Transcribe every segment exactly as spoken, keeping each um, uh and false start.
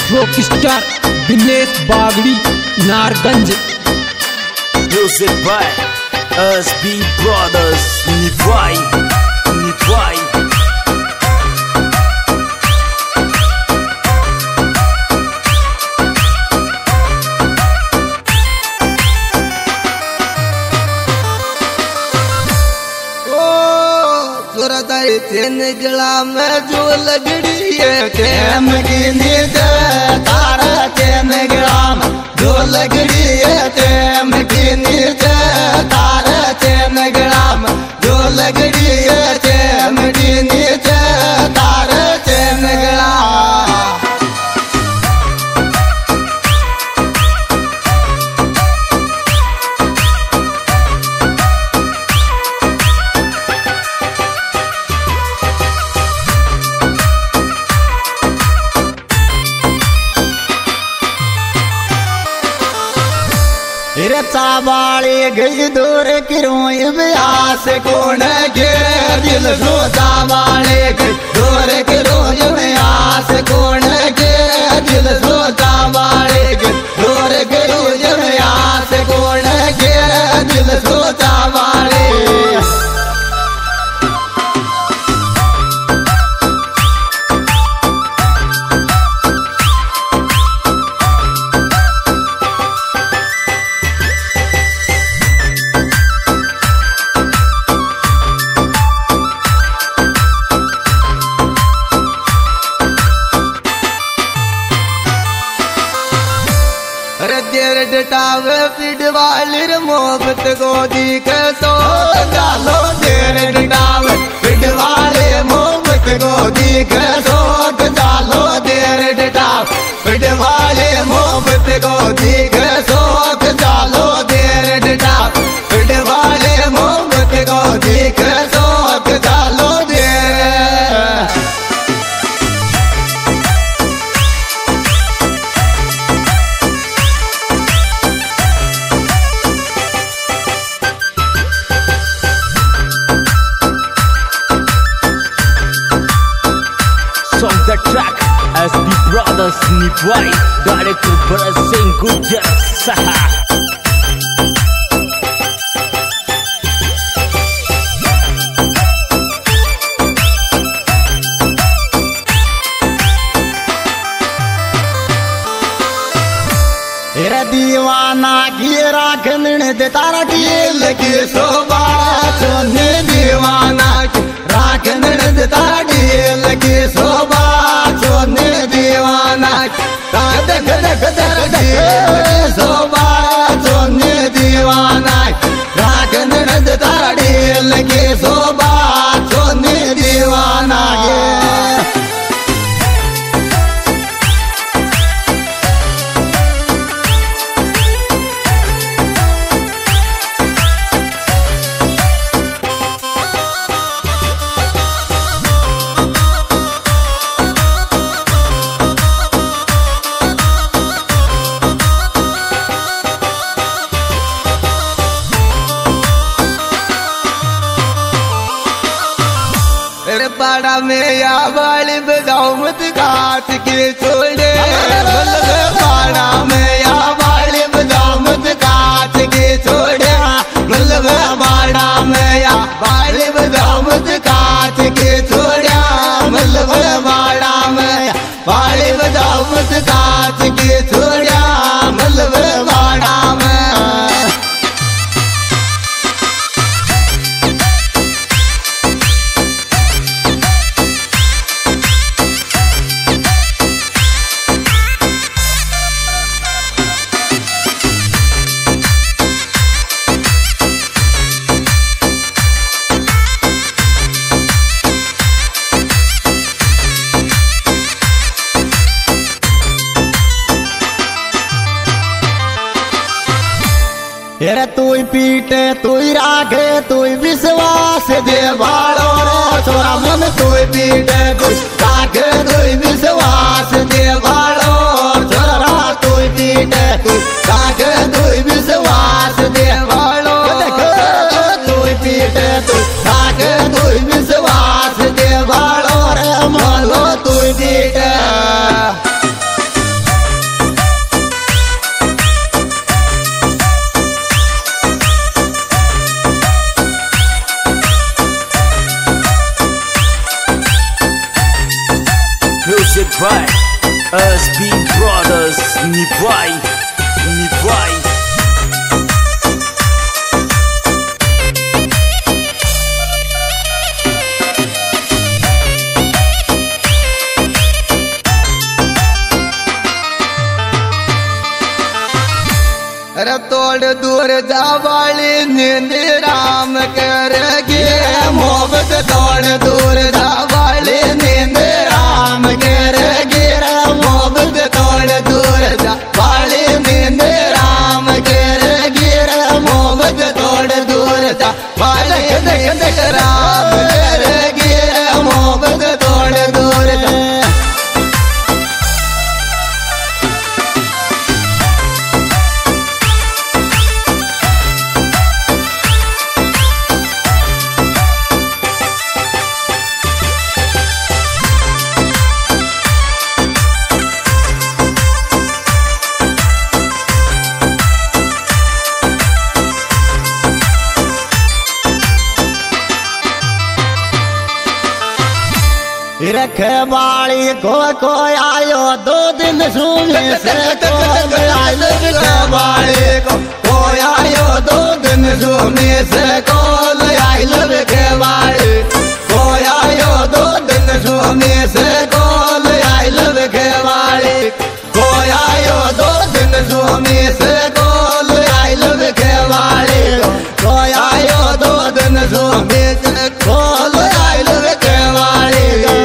Rock star Dinesh Bagdi Narganj. Music by S B Brothers. Nivai, Nivai. तेन गला में जो लगड़ी है तेम की नींद तारा तेन गला में जो लगड़ी है तेम की नींद तारा तेन गला में जो लगड़ी है तेम की नींद तारा तेन गला। चावाले गई दूर किरों ब्यास कौन के दिल सो चावाले गई दूर किरों ब्यास कौन के दिल सो चावाले गई दूर किरों ब्यास कौन के दिल सो चावाले। डटावे पिडवाली मोहब्बत गोदी के सो डालो देर डटावे पिडवाले मोहब्बत गोदी के सो डालो देर डटावे पिडवाले मोहब्बत गोदी के सो डालो देर डटावे पिडवाले मोहब्बत गोदी के सो डालो देर। Song the track S B Brothers. Nivai, director Bharat Singh Gujar Saha. दीवाना की राखन दे तारा की लगी शोभा सोने दीवाना की राखन दे तारा की लगी शोभा सोने दीवाना दख दख दख दख शोभा सोने दीवाना राखन दे तारा की लगी शोभा सोने दीवाना। पाड़ा में या वाली बजाओ मत घाट के छोड़े पाड़ा में या वाली बजाओ मत घाट के छोड़े मतलब पाड़ा में या वाली बजाओ मत घाट के छोड़े मतलब पाड़ा में वाली बजाओ मत घाट के छोड़े मतलब पाड़ा में। तेरे तू पीटे तू राखे तू विश्वास दे बाड़ो रे छोरा मन तू पीटे तू राखे तू विश्वास दे बाड़ो छोरा तू पीटे तू राखे तू विश्वास दे बाड़ो तू पीटे तू राखे तू विश्वास दे बाड़ो रे मालो तू पीटे। by S B Brothers Nivai Nivai अरे तोड़ दूर जावाली नींद राम करेगी मोहब्बत तोड़ दूर जावाली नींद राम करेगी मोहब्बत तोड़ दूर जावाली नींद राम करेगी मोहब्बत तोड़ दूर जावाली नींद राम करेगी मोहब्बत तोड़ दूर रखे बाड़ी को को आयो दो दिन सुने से को आयो रखे बाड़ी को को आयो दो दिन सुने से को आयो रखे बाड़ी को आयो दो दिन सुने से को आयो रखे बाड़ी को आयो दो दिन सुने से को आयो रखे बाड़ी को आयो दो दिन सुने से को आयो रखे बाड़ी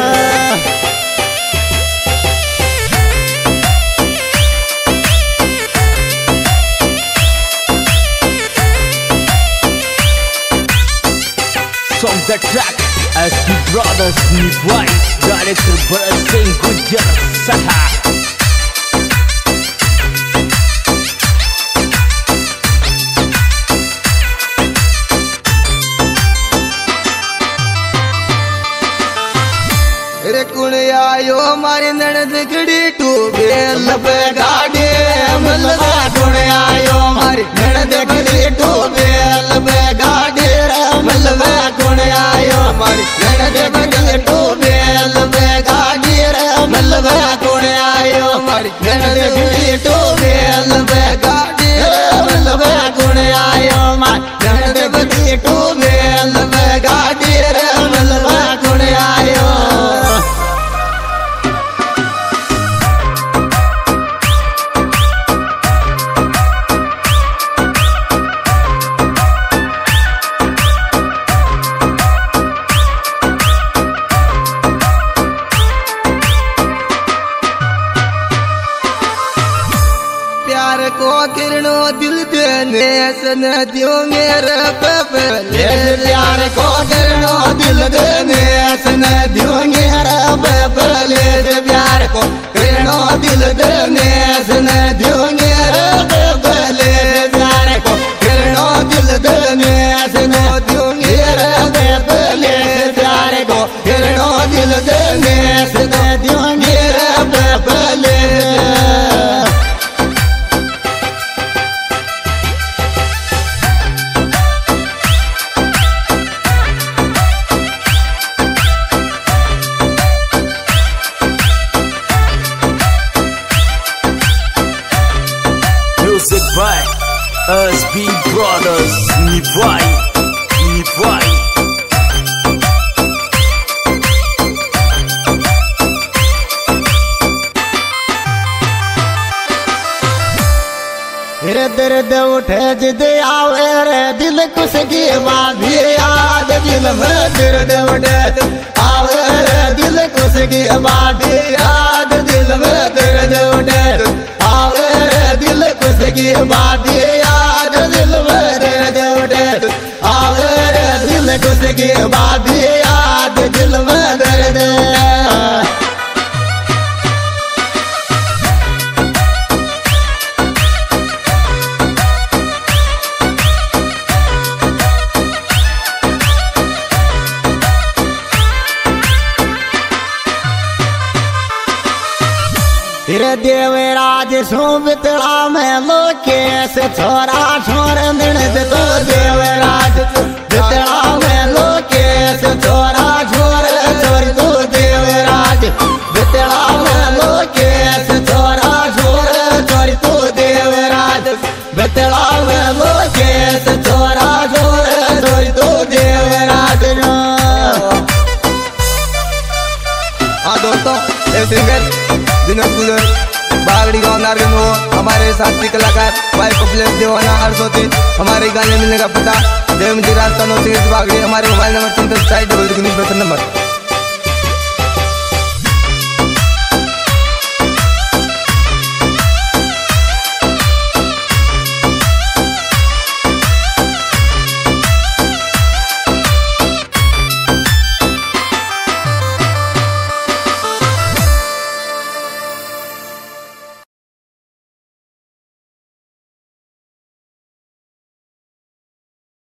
Song the track S B Brothers Nivai Director Bharat Singh Gujjar Saha रे कुण आयो मारी ननद खड़ी टूबे लपे गाड़ी मलवा कुण आयो मारी ननद खड़ी टूबे लपे गाड़ी मलवा कुण आयो मारी ननद खड़ी टूबे लपे गाड़ी मलवा कुण आयो मारी ननद खड़ी टूबे लपे गाड़ी मलवा कुण आयो मारी ननद खड़ी टूबे लपे गाड़ी मलवा कुण आयो को किरणो दिल देने सन दियो मेरे पपले प्यार को किरणो दिल देने सन दियो मेरे पपले प्यार को किरणो दिल देने सन दियो मेरे पपले प्यार को किरणो दिल देने सन दियो मेरे पपले प्यार को किरणो दिल देने सन दियो मेरे पपले Music by S B Brothers Nivai Nivai रे दर्द उठे जिद आवे रे दिल कुछ की बाधी याद दिल में दर्द उठे आवे रे दिल कुछ की बाधी याद दिल में दर्द उठे आवे रे दिल कुछ की बाधी याद दिल में दर्द उठे आवे रे दिल कुछ की बाधी याद दिल में दर्द देवराज सुमित्रा में लोकेश छोरा छोर दिन तो देवराज बितरा में लोकेश छोरा छोर छोर तो देवराज बितरा में हाँ दोस्तों, ये सिंगर दिनेश गुजर बागड़ी गाँव नारगंज हो। हमारे साथी कलाकार भाई कपिलेश देवाना हरसोती। हमारे गाने मिलने का पता देव राजस्थान बागड़ी। हमारे मोबाइल नंबर तीन सौ साठ डबल नंबर।